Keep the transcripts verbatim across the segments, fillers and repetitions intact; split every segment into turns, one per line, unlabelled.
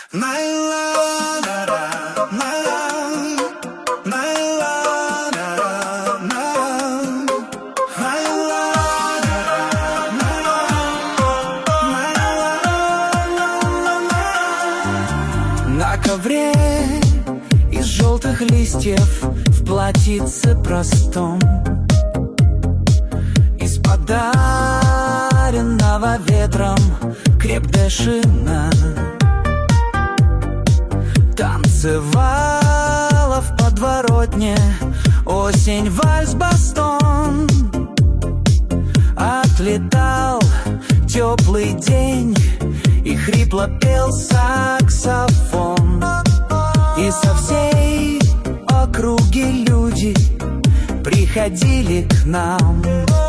На ковре из желтых листьев в платьице простом, из подаренного ветром крепдешина танцевала в подворотне осень вальс-бастон. Отлетал теплый день, и хрипло пел саксофон. И со всей округи люди приходили к нам,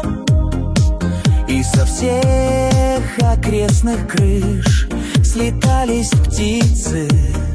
и со всех окрестных крыш слетались птицы,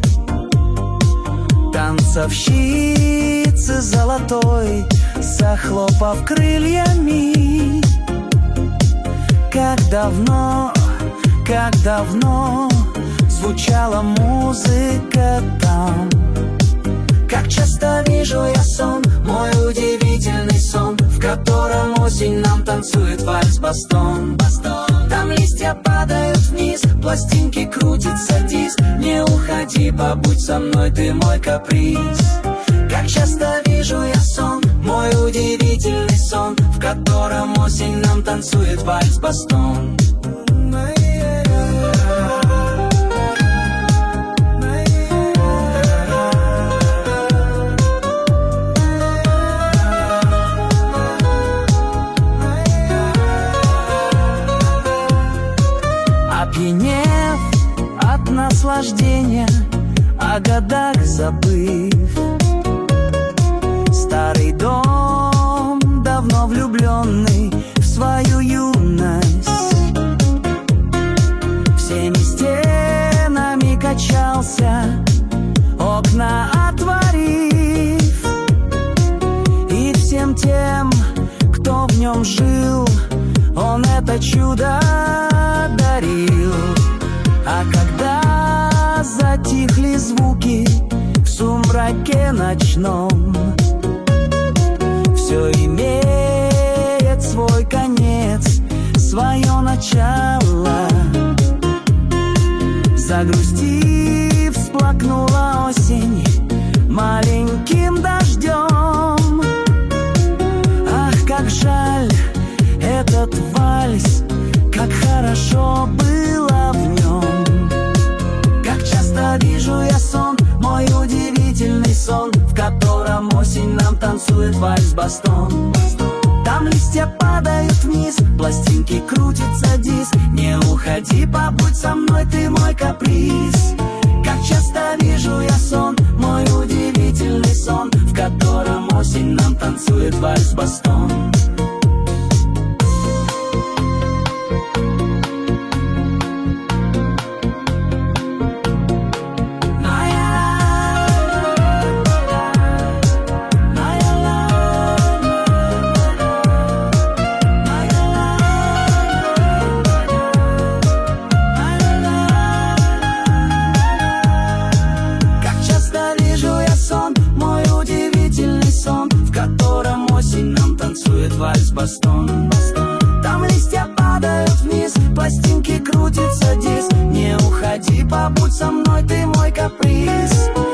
танцовщицы золотой, захлопав крыльями. Как давно, как давно звучала музыка там. Как часто вижу я сон, мой удивительный сон, в котором осень нам танцует вальс-бастон. Там листья падают вниз, пластинки крутится диск. Не уходи, побудь со мной, ты мой каприз. Как часто вижу я сон, мой удивительный сон, в котором осень нам танцует вальс-бастон. Опьянев от наслаждения, о годах забыв, старый дом, давно влюбленный в свою юность, всеми стенами качался, окна отворив, и всем тем, кто в нем жил, он это чудо дарил. А когда затихли звуки в сумраке ночном, все имеет свой конец, свое начало. Загрустив, всплакнула осень маленьким дождем. Ах, как жаль этот вальс, как хорошо было в нем. Как часто вижу я сон, мой удивительный сон, в котором осень нам танцует вальс-бастон. Там листья падают вниз, пластинки крутится диск. Не уходи, побудь со мной, ты мой каприз. Как часто вижу я сон, мой удивительный сон, в котором осень нам танцует вальс-бастон. Вальс-бастон. Там листья падают вниз, пластинки крутится диск. Не уходи, побудь со мной, ты мой каприз.